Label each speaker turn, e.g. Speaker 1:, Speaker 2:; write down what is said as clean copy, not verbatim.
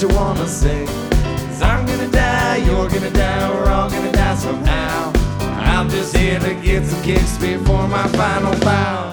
Speaker 1: what you wanna say. 'Cause I'm gonna die, you're gonna die, we're all gonna die somehow. I'm just here to get some kicks before my final bow.